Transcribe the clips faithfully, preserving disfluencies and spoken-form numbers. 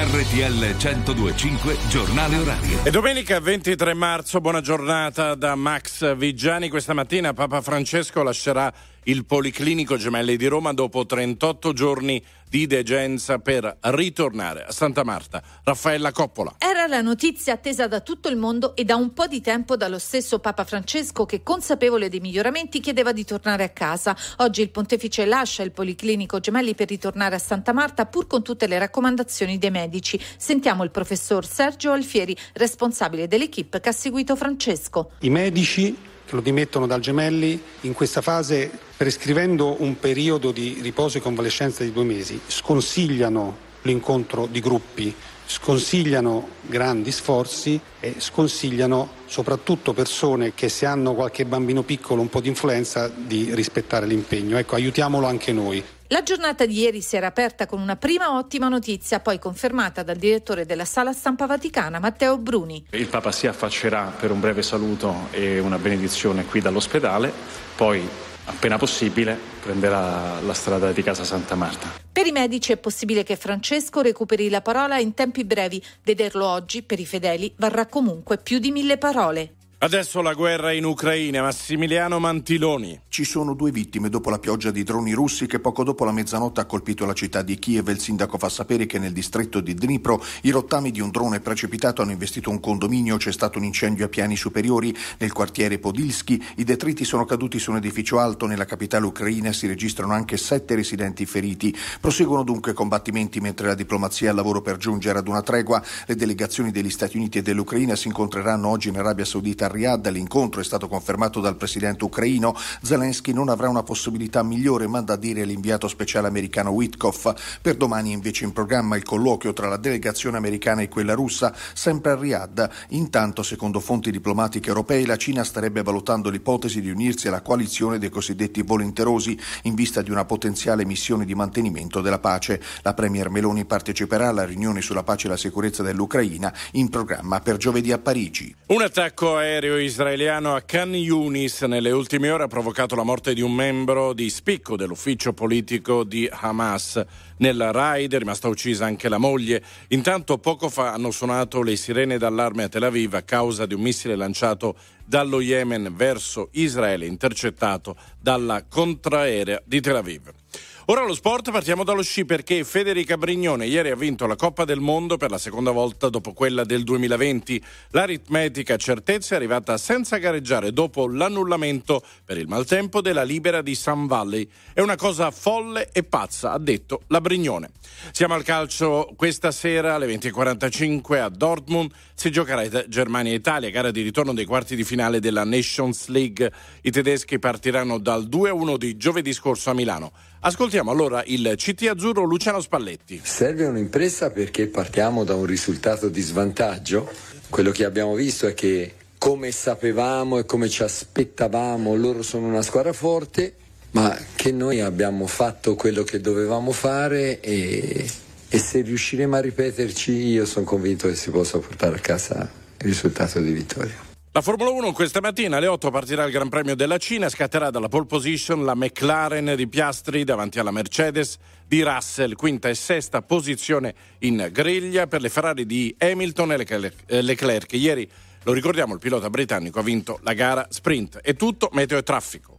R T L centodue e cinque giornale orario. E domenica ventitré marzo, buona giornata da Max Vigiani. Questa mattina Papa Francesco lascerà il Policlinico Gemelli di Roma dopo trentotto giorni di degenza per ritornare a Santa Marta. Raffaella Coppola. Era la notizia attesa da tutto il mondo e da un po' di tempo dallo stesso Papa Francesco, che, consapevole dei miglioramenti, chiedeva di tornare a casa. Oggi il pontefice lascia il Policlinico Gemelli per ritornare a Santa Marta, pur con tutte le raccomandazioni dei medici. Sentiamo il professor Sergio Alfieri, responsabile dell'equipe che ha seguito Francesco. I medici che lo dimettono dal Gemelli in questa fase, prescrivendo un periodo di riposo e convalescenza di due mesi, sconsigliano l'incontro di gruppi, sconsigliano grandi sforzi e sconsigliano soprattutto persone che, se hanno qualche bambino piccolo, un po' di influenza, di rispettare l'impegno. Ecco, aiutiamolo anche noi. La giornata di ieri si era aperta con una prima ottima notizia, poi confermata dal direttore della Sala Stampa Vaticana, Matteo Bruni. Il Papa si affaccerà per un breve saluto e una benedizione qui dall'ospedale, poi appena possibile prenderà la strada di casa Santa Marta. Per i medici è possibile che Francesco recuperi la parola in tempi brevi. Vederlo oggi, per i fedeli, varrà comunque più di mille parole. Adesso la guerra in Ucraina. Massimiliano Mantiloni. Ci sono due vittime dopo la pioggia di droni russi che poco dopo la mezzanotte ha colpito la città di Kiev. Il sindaco fa sapere che nel distretto di Dnipro i rottami di un drone precipitato hanno investito un condominio. C'è stato un incendio a piani superiori nel quartiere Podilsky. I detriti sono caduti su un edificio alto nella capitale ucraina. Si registrano anche sette residenti feriti. Proseguono dunque combattimenti mentre la diplomazia è al lavoro per giungere ad una tregua. Le delegazioni degli Stati Uniti e dell'Ucraina si incontreranno oggi in Arabia Saudita. Riyadh. L'incontro è stato confermato dal presidente ucraino. Zelensky non avrà una possibilità migliore, manda a dire l'inviato speciale americano Witkoff. Per domani invece in programma il colloquio tra la delegazione americana e quella russa, sempre a Riyadh. Intanto, secondo fonti diplomatiche europee, la Cina starebbe valutando l'ipotesi di unirsi alla coalizione dei cosiddetti volenterosi in vista di una potenziale missione di mantenimento della pace. La premier Meloni parteciperà alla riunione sulla pace e la sicurezza dell'Ucraina in programma per giovedì a Parigi. Un attacco aereo israeliano a Khan Yunis nelle ultime ore ha provocato la morte di un membro di spicco dell'ufficio politico di Hamas. Nel raid è rimasta uccisa anche la moglie. Intanto poco fa hanno suonato le sirene d'allarme a Tel Aviv a causa di un missile lanciato dallo Yemen verso Israele, intercettato dalla contraerea di Tel Aviv. Ora lo sport, partiamo dallo sci, perché Federica Brignone ieri ha vinto la Coppa del Mondo per la seconda volta dopo quella del duemilaventi. L'aritmetica certezza è arrivata senza gareggiare dopo l'annullamento per il maltempo della Libera di Sun Valley. È una cosa folle e pazza, ha detto la Brignone. Siamo al calcio. Questa sera alle venti e quarantacinque a Dortmund si giocherà Germania-Italia, gara di ritorno dei quarti di finale della Nations League. I tedeschi partiranno dal due a uno di giovedì scorso a Milano. Ascoltiamo allora il C T azzurro Luciano Spalletti. Serve un'impresa perché partiamo da un risultato di svantaggio. Quello che abbiamo visto è che, come sapevamo e come ci aspettavamo, loro sono una squadra forte, ma che noi abbiamo fatto quello che dovevamo fare e, e se riusciremo a ripeterci, io sono convinto che si possa portare a casa il risultato di vittoria. La Formula uno questa mattina alle otto partirà il Gran Premio della Cina, scatterà dalla pole position la McLaren di Piastri davanti alla Mercedes di Russell, quinta e sesta posizione in griglia per le Ferrari di Hamilton e Leclerc. Ieri, lo ricordiamo, il pilota britannico ha vinto la gara sprint. È tutto, meteo e traffico.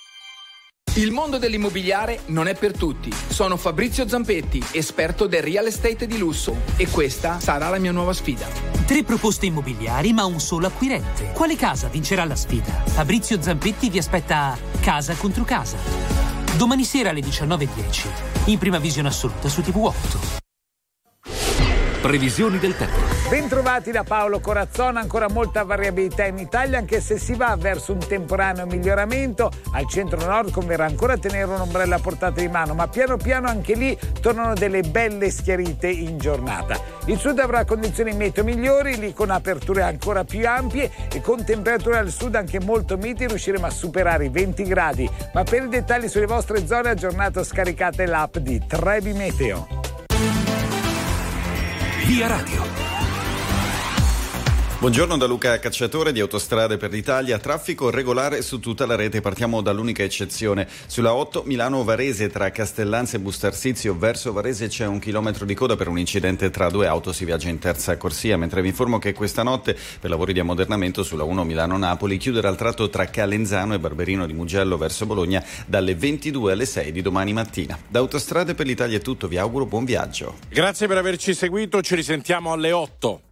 Il mondo dell'immobiliare non è per tutti. Sono Fabrizio Zampetti, esperto del real estate di lusso, e questa sarà la mia nuova sfida. Tre proposte immobiliari ma un solo acquirente. Quale casa vincerà la sfida? Fabrizio Zampetti vi aspetta casa contro casa. Domani sera alle diciannove e dieci, in prima visione assoluta su T V otto. Previsioni del tempo. Bentrovati da Paolo Corazzona. Ancora molta variabilità in Italia, anche se si va verso un temporaneo miglioramento. Al centro-nord converrà ancora tenere un ombrello a portata di mano, ma piano piano anche lì tornano delle belle schiarite in giornata. Il sud avrà condizioni meteo migliori, lì con aperture ancora più ampie e con temperature al sud anche molto miti riusciremo a superare i venti gradi. Ma per i dettagli sulle vostre zone, aggiornato, scaricate l'app di Trebi Meteo. Via Radio. Buongiorno da Luca Cacciatore di Autostrade per l'Italia. Traffico regolare su tutta la rete. Partiamo dall'unica eccezione. Sulla otto Milano-Varese tra Castellanza e Bustarsizio verso Varese c'è un chilometro di coda per un incidente tra due auto. Si viaggia in terza corsia, mentre vi informo che questa notte per lavori di ammodernamento sulla uno Milano-Napoli chiuderà il tratto tra Calenzano e Barberino di Mugello verso Bologna dalle ventidue alle sei di domani mattina. Da Autostrade per l'Italia è tutto. Vi auguro buon viaggio. Grazie per averci seguito. Ci risentiamo alle otto.